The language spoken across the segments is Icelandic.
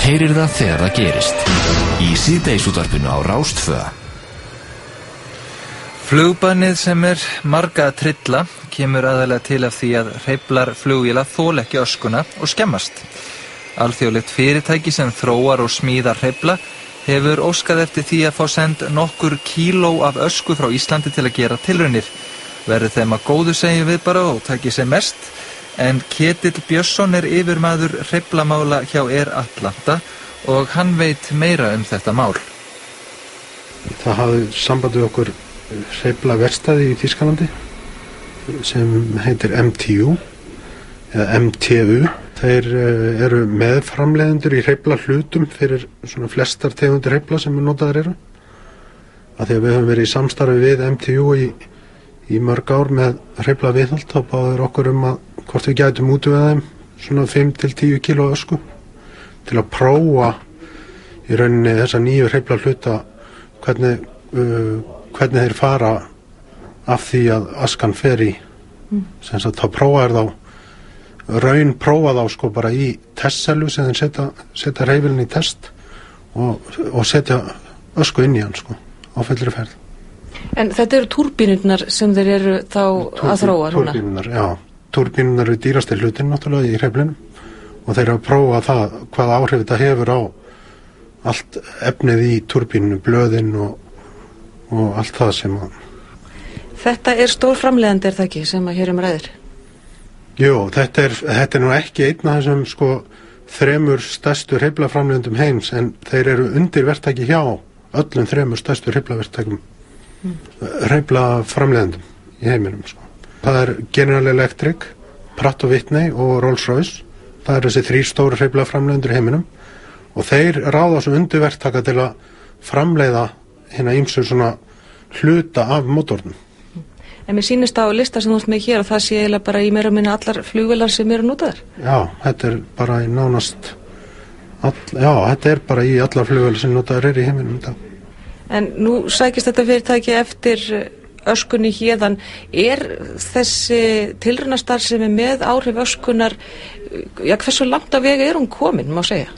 heyrir það þegar það gerist. Í síðdegisútvarpinu á Rás 2. Flugbannið sem marga að trylla kemur aðalega til af því að hreyflar flugvéla þola ekki öskuna og skemmast. Alþjóðlegt fyrirtæki sem þróar og smíðar hreyfla hefur óskað eftir því að fá send nokkur kíló af ösku frá Íslandi til að gera tilraunir. Verður þeim að góðu segjum við bara og taki sem mest, en Ketill Björnsson yfirmaður hreyflamála hjá Air Atlanta og hann veit meira þetta mál. Það hafði samband við okkur hreyflaverkstæði í Þýskalandi sem heitir MTU eða MTU. Þeir eru meðframleiðendur í hreyflahlutum fyrir svona flestar tegundir hreyfla sem notaðar eru. Af því að við höfum verið í samstarfi við MTU í mörg ár með hreyflaviðhald, þá báður okkur að hvort við gætum útvegað þeim svona 5-10 kíló ösku til að prófa í rauninni þessa nýju hreyflahluta hvernig þeir fara af því að askan fer í. Sem sagt, þá prófa þá sko bara í testselu sem þeir setja hreyfilinn í test og setja ösku inn í hann sko á fullri ferð. En þetta eru túrbínurnar sem þeir eru þá að þróa núna? Túrbínurnar, já. Túrbínurnar eru dýrasti hlutin náttúrulega í hreyflinum og þeir eru að prófa það hvaða áhrif þetta hefur á allt efnið í túrbínunu, blöðin og allt það sem að... Þetta stór framleiðandi það ekki sem að hér ræðir? Jú, þetta er nú ekki einn af þessum sko 3 stærstu hreyflaframleiðendum heims, en þeir eru undirverktaki hjá öllum 3 stærstu hreyflaverktakum hreyflaframleiðendum í heiminum sko. Það General Electric, Pratt & Whitney og Rolls-Royce. Það þessi 3 stóru hreyflaframleiðendur í heiminum og þeir ráða sem undirverktaka til að framleiða hérna ýmsu svona hluta af mótornum. En mér sýnist á lista sem þú ert með hér og það sé eiginlega bara í meira minna allar flugvélar sem eru notaðar? Já, þetta bara í nánast þetta bara í allar flugvélar sem notaðar í heiminum í dag. En nú sækist þetta fyrirtæki eftir öskunni héðan. Þessi tilraunastarfsemi með áhrif öskunnar, hversu langt á veg hún komin, má segja?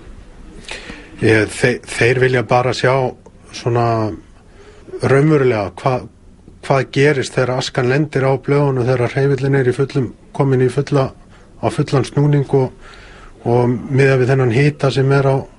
Þeir vilja bara sjá svona raunverulega hvað gerist þegar askan lendir á blöðunum þegar hreyfillin komin á fullan snúning og miðað við þennan hita sem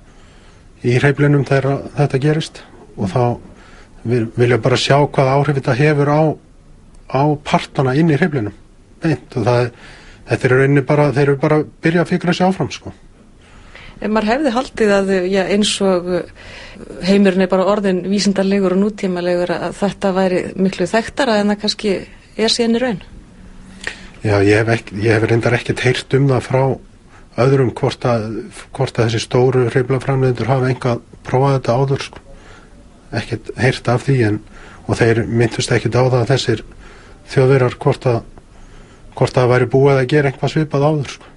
í hreyflinum þegar þetta gerist og þá vilja bara sjá hvað áhrif þetta hefur á partana inn í hreyflinum beint og þetta rauninni bara, þeir eru bara að byrja að fikra sig áfram sko. Ef maður hefði haldið að eins og heimurinn bara orðin vísindalegur og nútímalegur að þetta væri miklu þekktara en það kannski síðan í raun? Já, ég hef reyndar ekkert heyrt það frá öðrum hvort að þessi stóru hreyflaframleiðendur hafa eitthvað prófað þetta áður sko. Ekkert heyrt af því og þeir minntust ekkert á það að þessir Þjóðverjar hvort að væri búið að gera eitthvað svipað áður sko.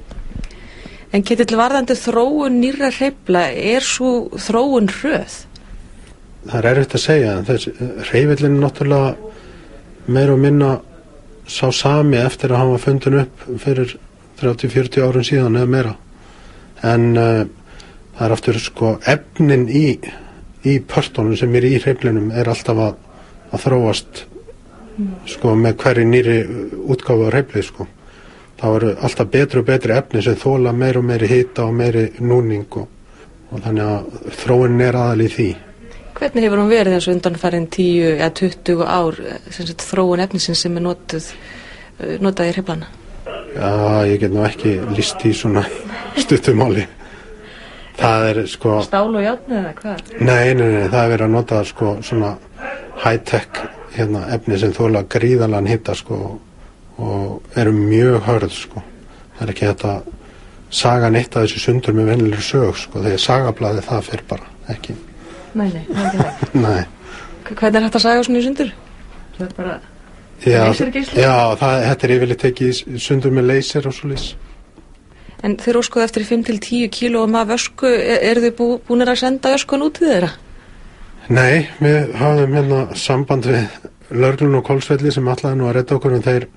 En Ketill, varðandi þróun nýrra hreyfla, svo þróun hröð? Það erfitt að segja, þessi hreyfillinn náttúrulega meira og minna sá sami eftir að hann var fundin upp fyrir 30-40 árum síðan eða meira. En það aftur sko efnin í pörtunum sem í hreyflinum alltaf að þróast sko með hverju nýri útgáfu af hreyfli sko. Það eru alltaf betri og betri efni sem þola meiri og meiri hita og meiri núning og þannig að þróunin aðal í því. Hvernig hefur hún verið eins og undanfarin 10 eða 20 ár þróun efnisins sem notað í hreyflana? Já, ég get nú ekki lýst í svona stuttumáli. Það sko... Stál og járn eða hvað? Nei, það verið að nota sko svona high-tech efni sem þola gríðarlegan hita sko og eru mjög hörð sko. Það ekki þetta saga neitt að þessu sundur með venjulegri sög sko, þegar sagablaði það fyrir bara ekki. Nei, það ekki það. Nei. Hvernig hægt að saga svona í sundur? Það bara lasergeisli? Já, þetta yfirleitt tekið sundur með laser og svoleiðis. En þeir óskuðu eftir 5-10 kílóum af ösku, eru þið búinir að senda öskun út við þeirra? Nei, við hafðum samband við lögregluna og Hvolsvelli sem ætlaði nú að redda okkur en þeir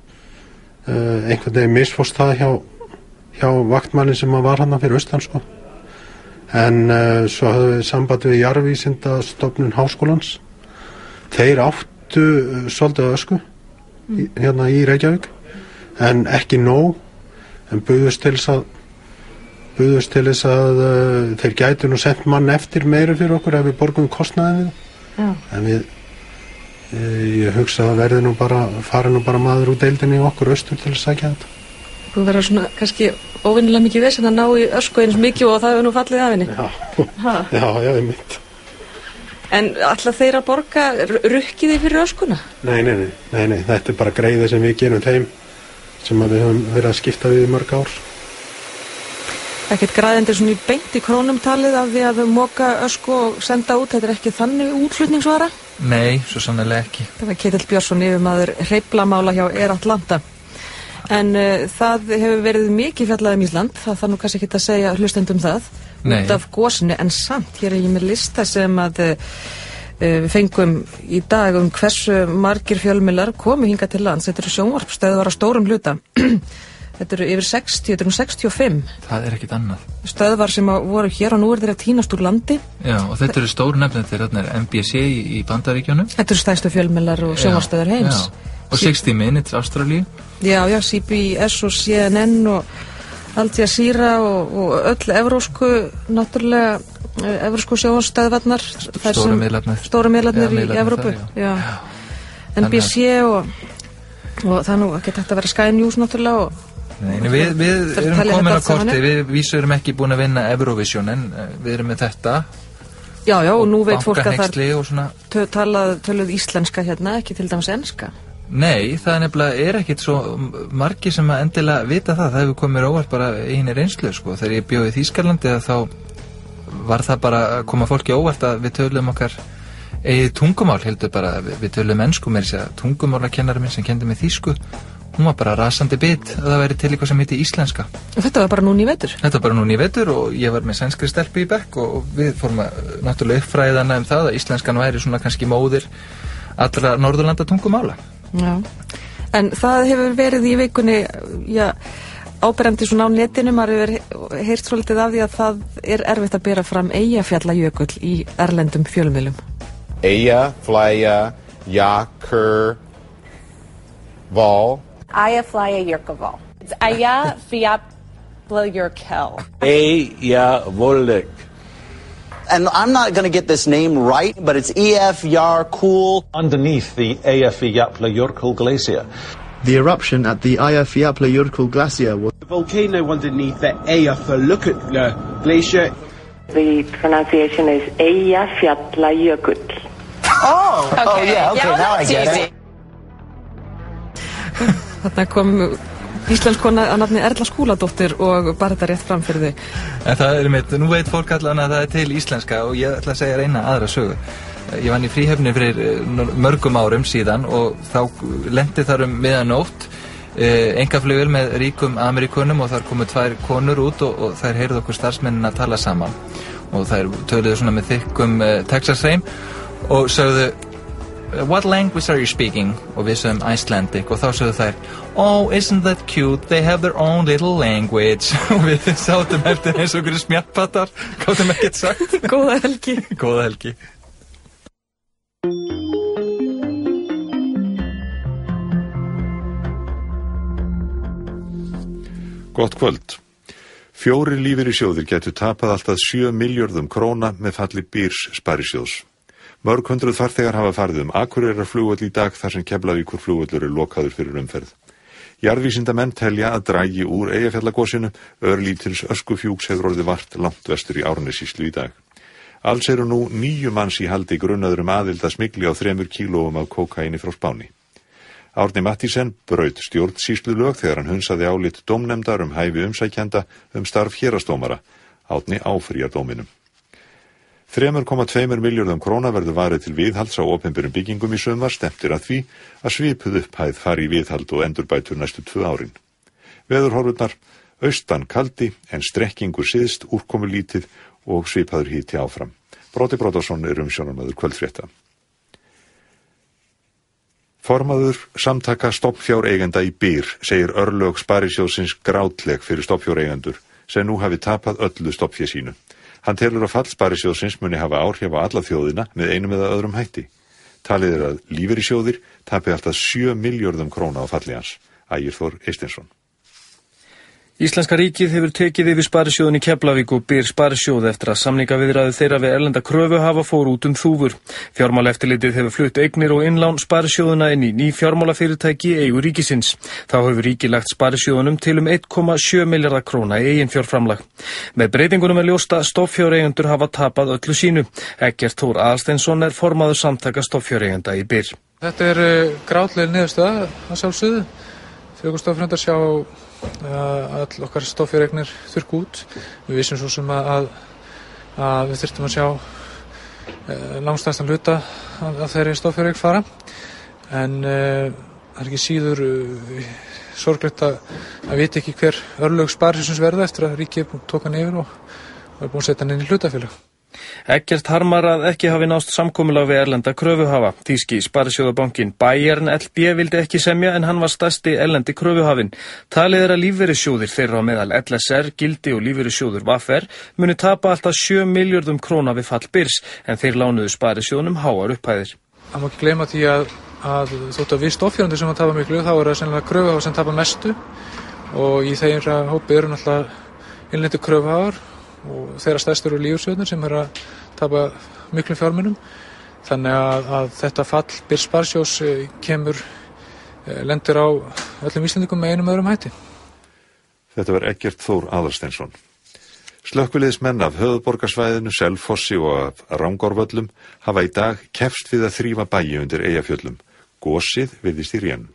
einhvern veginn misfórst það hjá vaktmanni sem var hann fyrir austan sko. En svo höfum við samband við Jarðvísindastofnun Háskólans. Þeir áttu svolítið ösku hérna í Reykjavík, en ekki nóg, en buðust til þess að þeir gætu nú sent mann eftir meira fyrir okkur ef við borgum kostnaðið við. En ég hugsa að fari nú bara maður úr deildinni í okkur austur til að sækja þetta. Þú verður svona kannski óvinnilega mikið vesen að ná í ösku eins mikið og það hefur nú fallið af henni. Já, ég mynd. En ætla þeir að borga rukkið fyrir öskuna? Nei, þetta bara greiði sem við gerum þeim sem við höfum verið að skipta við í mörg ár. Ekkert græðendur svona í beint í krónum talið af því að moka ösku og senda út, þetta ekki þannig útflutningsvara? Nei, svo sannlega ekki. Það var Ketill Björnsson, yfirmaður hreyflamála hjá Air Atlanta. En það hefur verið mikið fjallað Ísland, það þarf nú kannski ekki að segja hlustendum það, út af gosinu, en samt, hér er ég með lista sem að við fengum í dag hversu margir fjölmiðlar komu hingað til lands. Þetta eru sjónvarpsstöðvar á stórum hluta. Þetta eru yfir 60, þetta eru 65. Það er ekkit annað. Stöðvar sem voru hér og nú þeir að tínast úr landi. Já, og þetta eru stóru nefnir, þetta er NBC í Bandaríkjunum. Þetta eru stærstu fjölmiðlar og sjónvarpsstöðvar heims. Já. Og 60 Minutes Ástralíu. Já, CBS og CNN og Al Jazeera og öll evrósku, náttúrulega evrósku sjónvarpsstöðvarnar. Stóru miðlarnir í Evrópu. Já. NBC og það nú ekki þetta að vera Sky News náttúrulega og Nei, við erum komin á korti, við erum ekki búin að vinna Eurovision en við erum með þetta. Já, og nú veit fólk að það töluð íslenska hérna, ekki til dæmis enska. Nei, það nefnilega ekkit svo margir sem að endilega vita það hefur komið óvart bara einu reynslu, sko. Þegar ég bjó í Þýskalandi þá var það bara að koma fólki óvart að við tölum okkar eigið tungumál, heldur bara, við tölum ensku með þess að tungumálakennari minn sem kendi með þýsku, hún var bara rasandi bit að það væri til eitthvað sem heiti íslenska. Og þetta var bara núna í vetur? Þetta var bara núna í vetur og ég var með sænskri stelpu í bekk og við fórum að náttúrulega uppfræðana það að íslenskan væri svona kannski móðir allra Norðurlanda tungumála. Já, en það hefur verið í vikunni, áberandi svona á netinu, maður hefur heyrt svolítið af því að það er erfitt að bera fram Eyjafjallajökull í erlendum fjölmiðlum. Eyjafjallajökull. Eyjafjallajökull. It's Eyjafjallajökull. Eyjavollek. And I'm not going to get this name right, but it's Eyjafjallajökull. Underneath the Eyjafjallajökull glacier. The eruption at the Eyjafjallajökull glacier was the volcano underneath the Eyjafjallajökull glacier. The pronunciation is Eyjafjallajökull. Yeah, okay, now I get it. Þarna kom íslenskona að nafni Erla Skúladóttir og bara þetta rétt fram fyrir þig. En það nú veit fólk allan að það er til íslenska og ég ætla að segja eina aðra sögu. Ég vann í fríhöfni fyrir mörgum árum síðan og þá lenti þar miðanótt einkaflugvél með ríkum Ameríkunum og þar komu 2 konur út og þær heyrðu okkur starfsmennin að tala saman og þær töluðu svona með þykkum Texas-hreim og sögðu What language are you speaking? Og við sögum Icelandic og þá sögðu þær Oh, isn't that cute? They have their own little language og við sátum eftir eins og einhverju smjattpattar gátum ekkert sagt. Góða helgi. Góða helgi. Gott kvöld. 4 lífeyrissjóðir gætu tapað allt að 7 milljörðum króna með falli Byrs sparisjóðs. Mörg hundruð farþegar hafa farið Akureyrarflugvöll í dag þar sem Keflavíkurflugvöllur er lokaður fyrir umferð. Jarðvísindamenn telja að dragi úr Eyjafjallagosinu, örlítils öskufjúks hefur orðið vart langt vestur í Árnessýslu í dag. Alls eru nú 9 manns í haldi grunnaður aðild að smygli á 3 kílóum af kókaíni frá Spáni. Árni Matthísen braut stjórnsýslulög þegar hann hunsaði álit dómnefndar hæfi umsækjenda starf héraðsdómara. Árni áfrýjar dóminum. 3,2 milljörðum króna verður varið til viðhalds á opinberum byggingum í sumar, stefnir að því að svipuð upphæð fari í viðhald og endurbætur næstu 2 árin. Veðurhorfurnar austan kaldi en strekkingur syðst, úrkomulítið og svipaður hiti áfram. Broddi Broddarsson er umsjónarmaður kvöldfrétta. Formaður samtaka stofnfjáreigenda í Byr segir örlög sparisjóðsins grátleg fyrir stofnfjáreigendur sem nú hafi tapað öllu stofnfé sínu. Hann telur að fall sparisjóðsins muni hafa áhrif á alla þjóðina með einum eða öðrum hætti. Talið er að lífeyrissjóðir tapi allt að 7 milljörðum króna á falli hans. Ægir Þór Eysteinsson. Íslenska ríkið hefur tekið yfir sparisjóðin í Keflavík og byr sparisjóð eftir að samningaviðræður þeirra við erlenda kröfuhafa fór út þúfur. Fjármálaeftirlitið hefur flutt eignir og innlán sparisjóðina inn í ný fjármálafyrirtæki í eigu ríkisins. Þá hefur ríkið lagt sparisjóðunum til 1,7 milljarða króna í eigin fjárframlag. Með breytingunum ljóst að stofnfjáreigendur hafa tapað öllu sínu. Eggert Þór Aðalsteinsson formaður samtaka stofnfjáreigenda í byr. Þetta grátlega niðurstaða að sjálfsögðu. Þegar stofnfjáreigendur sjá all okkar stofnfjáreignir þurrka út. Við vissum svo sem að við þyrftum að sjá langstærstan hluta af þeirri stofnfjáreign fara. En það ekki síður sorglegt að vita ekki hver örlög sparisjóðsins verða eftir að ríkið tók hann yfir og búin að setja hann inn í hlutafélag. Eggert harmar að ekki hafi nást samkomulag við erlenda kröfuhafa. Þýski sparisjóðabankinn Bayern LB vildi ekki semja en hann var stærsti erlendi kröfuhafinn. Talið er að lífeyrissjóðir þeirra á meðal LSR, Gildi og lífeyrissjóður VFR muni tapa alltaf 7 milljörðum króna við fall byrs en þeir lánuðu sparisjóðunum háar upphæðir. Það má ekki gleyma því að þótt að við stofnfjáreigendur sem að tapa miklu þá það sennilega kröfuhafar sem tapa mestu og í þeirra hópi eru náttúrulega innlendir kröfuhafar og þeirra stærstur eru lífeyrissjóðirnir sem að tapa miklum fjármunum. Þannig að þetta fall byrs sparisjóðs lendir á öllum Íslendingum með einum öðrum hætti. Þetta var Eggert Þór Aðalsteinsson. Slökkviliðsmenn af höfuðborgarsvæðinu, Selfossi og af Rangárvöllum hafa í dag keppst við að þrífa bæi undir Eyjafjöllum. Gosið virðist í rénun.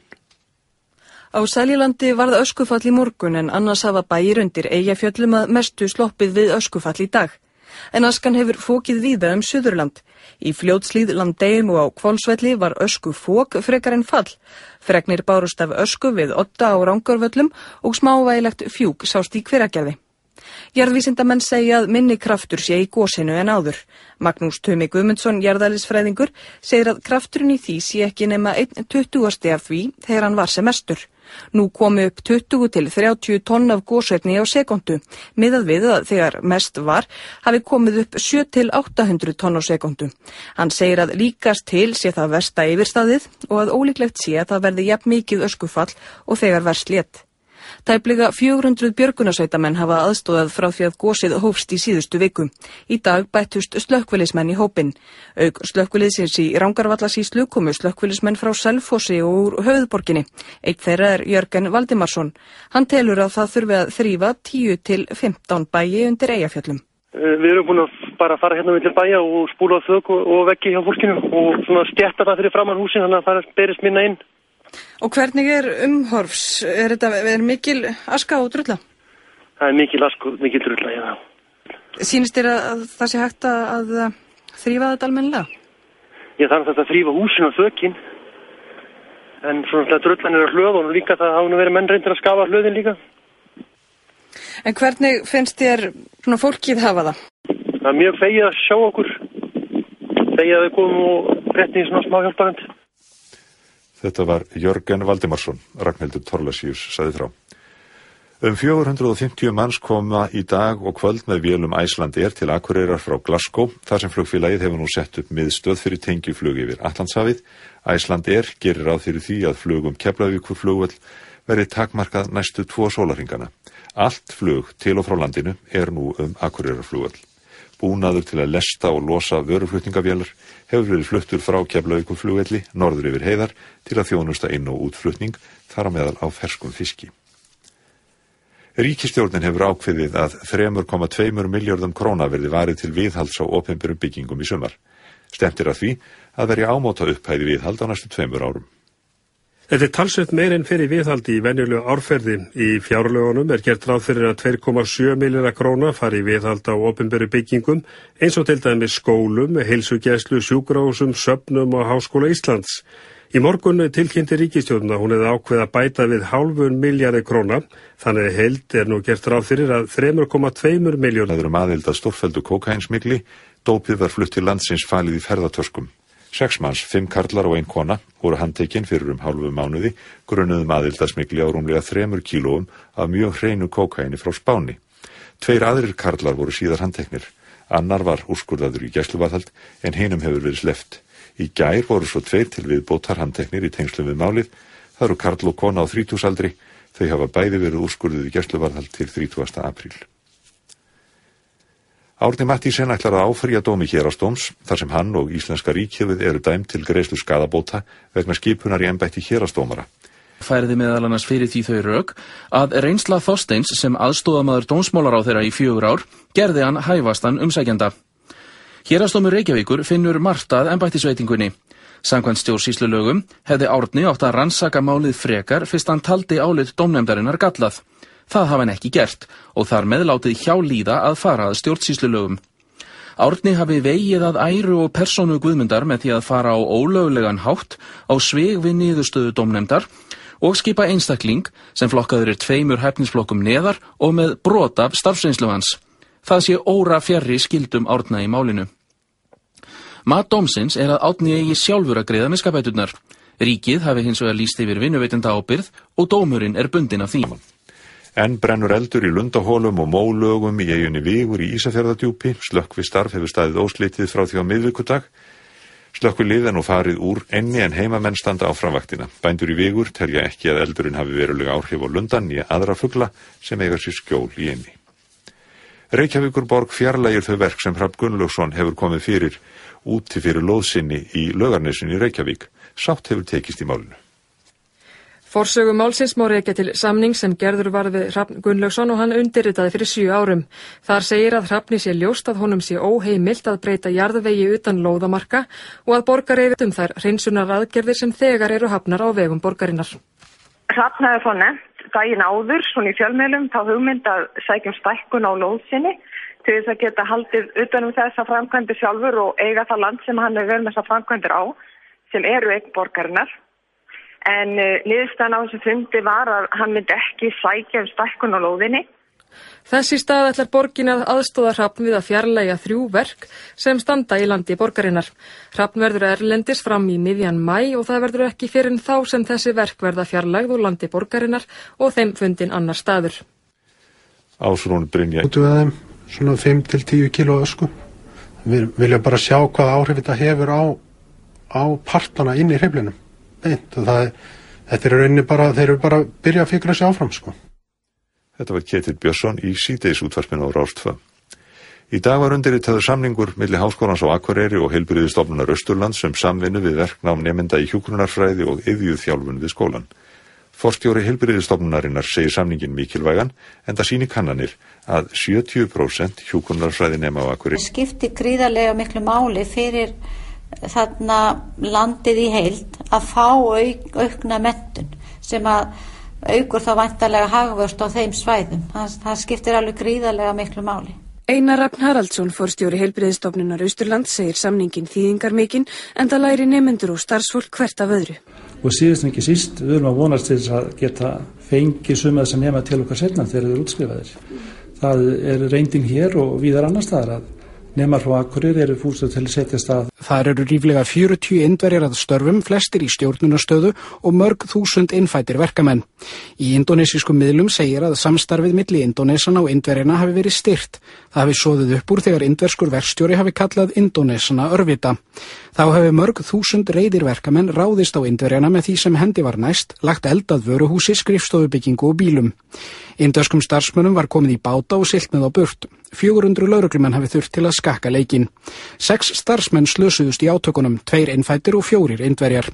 Á Seljulandi varð öskufall í morgun en annars hafa bæir undir Eyjafjöllum að mestu sloppið við öskufall í dag. En askan hefur fokið víða Suðurland. Í Fljótshlíð, Landeyjum og á Hvolsvelli var öskufok frekar en fall. Fregnir bárust af ösku við Odda á Rangárvöllum og smávægilegt fjúk sást í Hveragerði. Jarðvísindamenn segja að minni kraftur sé í gosinu en áður. Magnús Tumi Guðmundsson, jarðeðlisfræðingur, segir að krafturinn í því sé ekki nema 1/20 af því þegar hann var sem mestur. Nú komi upp 20 til 30 tonn af gosefni á sekúndu, miðað við að þegar mest var hafi komið upp 7 til 800 tonn á sekúndu. Hann segir að líkast til sé það versta yfirstaðið og að ólíklegt sé að það verði jafn mikið öskufall og þegar verst lét. Tæplega 400 björgunarsveitamenn hafa aðstóðað frá því að gosið hófst í síðustu viku. Í dag bættust slökkviliðsmenn í hópinn. Auk slökkviliðsins í Rangárvallasýslu komu slökkviliðsmenn frá Selfossi og úr höfuðborginni. Einn þeirra Jörgen Valdimarsson. Hann telur að það þurfi að þrífa 10 til 15 bæi undir Eyjafjöllum. Við erum búin að bara fara hérna milli bæja og spúla þök og veggi hjá fólkinu og svona stjætta það fyrir framan húsin þannig að það berist minna inn. Og hvernig umhorfs? Er mikil aska og drulla? Það mikil aska og mikil drulla, já. Sýnist þér að það sé hægt að þrífa þetta almennilega? Já, það þetta að þrífa húsin og þökin. En svona drullan á hlöðunum líka, það hafa nú verið menn reyndir að skafa hlöðin líka. En hvernig finnst þér svona fólkið hafa það? Það mjög fegið að sjá okkur. Fegið að við komum og rétti í svona smá hjálparhönd. Þetta var Jörgen Valdimarsson, Ragnhildur Thorlacius sagði frá. 450 manns koma í dag og kvöld með vélum Icelandair til Akureyrar frá Glasgow, þar sem flugfélagið hefur nú sett upp miðstöð fyrir tengjuflug yfir Atlantshafið. Icelandair gerir ráð fyrir því að flug Keflavíkurflugvöll verði takmarkað næstu 2 sólarhringana. Allt flug til og frá landinu nú Akureyrarflugvöll. Búnaður til að lesta og losa vöruflutningavélar hefur verið fluttur frá Keflavíkurflugvelli norður yfir heiðar til að þjónusta inn- og útflutning, þar á meðal á ferskum fiski. Ríkisstjórnin hefur ákveðið að 3,2 milljörðum króna verði varið til viðhalds á opinberum byggingum í sumar. Stefnt að því að verja ámóta upphæði viðhald á næstu 2 árum. Þetta talsvert meir en fyrir viðhaldi í venjulegu árferði. Í fjárlögunum gert ráð fyrir að 2,7 milljarða króna fari í viðhald á opinberu byggingum, eins og til dæmis skólum, heilsugæslu, sjúkrahúsum, söfnum og Háskóla Íslands. Í morgun tilkynnti ríkisstjórnin að hún hefði ákveðið að bæta við 0,5 milljarði króna, þannig að heild nú gert ráð fyrir að 3,2 milljörðum. Það aðild að stórfelldu kókainsmygli, dópið var flutt til landsins falið í ferðatöskum. 6 manns, 5 karlar og 1 kona, voru handtekinn fyrir hálfum mánuði, grunuðum aðildasmygli á rúmlega 3 kílóum af mjög hreinu kókaini frá Spáni. 2 aðrir karlar voru síðar handteknir. Annar var úrskurðaður í gæsluvarðhald en hinum hefur verið sleppt. Í gær voru svo 2 til viðbótar handteknir í tengslum við málið. Það eru karl og kona á 30-aldri. Þau hafa bæði verið úrskurðuð í gæsluvarðhald til 30. apríl. Árni Matthísen ætlar að áfrýja dómi héraðsdóms þar sem hann og íslenska ríkið eru dæmd til greiðslu skaðabóta vegna skipunar í embætti héraðsdómara. Færði meðal annars fyrir því þau rök að reynsla Þorsteins sem aðstoðamaður dómsmálaráðherra í 4 ár gerði hann hæfastan umsækjanda. Héraðsdómur Reykjavíkur finnur margt að embættisveitingunni. Samkvæmt stjórnsýslulögum hefði Árni átt að rannsaka málið frekar fyrst hann taldi álit dómnefndarinnar gallað. Það hafi hann ekki gert og þar með látið hjá líða að fara að stjórnsýslulögum. Árni hafi vegið að æru og persónu Guðmundar með því að fara á ólöglegan hátt á svig við niðurstöðu dómnefndar og skipa einstakling sem flokkaður 2 hæfnisflokkum neðar og með brot af starfsreynslu hans. Það sé óra fjarri skildum Árna í málinu. Mat dómsins að Árni eigi sjálfur að greiða miskabæturnar. Ríkið hafi hins vegar lýst yfir vinnuveitenda ábyrgð og dómurinn bundinn af því. Enn brennur eldur í Lundahólum og mólögum í eyjunni Vigur í Ísafjarðardjúpi. Slökkvistarf hefur staðið óslitið frá því á miðvikudag. Slökkvilið nú farið úr enni en heimamenn standa áfram vaktina. Bændur í Vigur telja ekki að eldurinn hafi verulega áhrif á lundan í aðra fugla sem eiga sér skjól í enni. Reykjavíkurborg fjarlægir þau verk sem Hrafn Gunnlaugsson hefur komið fyrir úti fyrir lóðsinni í Laugarnesinu í Reykjavík. Sátt hefur tekist í málinu. Forsögu málsins má rekja til samnings sem gerður var við Hrafn Gunnlaugsson og hann undirritaði fyrir 7 árum. Þar segir að Hrafni sé ljóst að honum sé óheimilt að breyta jarðvegi utan lóðamarka og að borgar yfir þær hreinsunar aðgerðir sem þegar eru hafnar á vegum borgarinnar. Hrafn hefur svo nefnt daginn áður, svona í fjölmiðlum, þá hugmynd að sækjum stækkun á lóðsinni til þess að geta haldið utan þessa framkvæmdir sjálfur og eiga það land sem hann hefur verið með þessa framkvæmdir á, sem eru eign borgarinnar. En niðurstaðan á þessu fundi var að hann myndi ekki sækja stækkun á lóðinni. Þess í stað ætlar borgin að aðstoða Hrafn við að fjarlægja 3 verk sem standa í landi borgarinnar. Hrafn verður erlendis fram í miðjan maí og það verður ekki fyrr en þá sem þessi verk verða fjarlægð úr landi borgarinnar og þeim fundin annar staður. Ásrún Brynja. Út við þeim svona 5 til 10 kíló ösku. Við viljum bara sjá hvað áhrif þetta hefur á partana inn í hreyflinum. Þetta er rauninni bara, þeir eru bara að byrja að fikra sig áfram, sko. Þetta var Ketill Björnsson í síðdegisútvarpinu á Rás 2. Í dag var undirritaður samningur milli Háskólans á Akureyri og Heilbrigðisstofnunar Austurlands samvinnu við verknám nemenda í hjúkrunarfræði og iðjuþjálfun við skólann. Forstjóri Heilbrigðisstofnunarinnar segir samningin mikilvægan, enda sýni kannanir að 70% hjúkrunarfræði nema á Akureyri. Skiptir gríðarlega miklu máli fyrir þarna landið í heild að fá aukna menntun sem að aukur þá væntanlega hagvöxt á þeim svæðum. Það skiptir alveg gríðarlega miklu máli. Einar Rafn Haraldsson, forstjóri Heilbrigðisstofnunar Austurlands, segir samningin þýðingarmikinn enda læri nemendur og starfsfólk hvert af öðru. Og síðast en ekki síst, við erum að vonast til þess að geta fengið sumað sem nema til okkar seinna þegar þeir eru útskrifaðir. Það er reyndin hér og víðar annars staðar að nemar frá Akureyri eru fúsir til að setjast að. Þar eru ríflega 40 Indverjar að störfum, flestir í stjórnunarstöðu og mörg þúsund innfæddir verkamenn. Í indonesískum miðlum segir að samstarfið milli Indonesana og Indverjana hafi verið styrt. Það hafi soðið upp úr þegar indverskur verkstjóri hafi kallað Indonesana örvita. Þá hafi mörg þúsund reiðir verkamenn ráðist á Indverjana með því sem hendi var næst, lagt eld að vöruhúsi, skrifstofubyggingu og bílum. Indverskum starfsmönnum var komið í báta og siglt með á burt. 400 lögreglumenn hafi þurft til að skakka leikinn. 6 starfsmenn slösuðust í átökunum, 2 innfæddir og 4 Indverjar.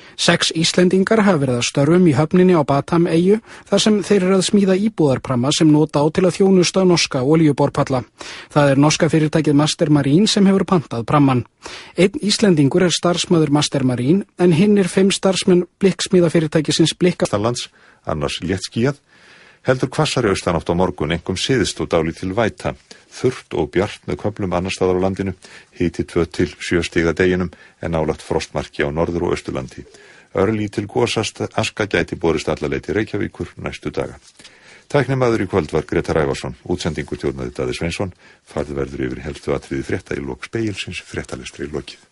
6 Íslendingar hafa verið að störfum í höfninni á Batam-eyju þar sem þeir eru að smíða íbúðarpramma sem nota á til að þjónusta norska olíuborpalla. Það er norska fyrirtækið Master Marine sem hefur pantað pramman. 1 Íslendingur er starfsmaður Master Marine en hinn 5 starfsmenn blikksmíðafyrirtækisins Blikkastalands, annars léttskýjað. Heldur hvassari austanátt á morgun, einkum syðst og dálítil væta. Þurrt og bjart með köflum annars staðar á landinu, hiti 2 til 7 stiga deginum en nálægt frostmarki á norður- og austurlandi. Örlítil gosaska gæti borist alla leið til Reykjavíkur næstu daga. Tæknimaður í kvöld var Grétar Ævarsson, útsendingu stjórnaði Daði Sveinsson, farið verður yfir helstu atriði frétta í lok Spegilsins, fréttalestri í lokið.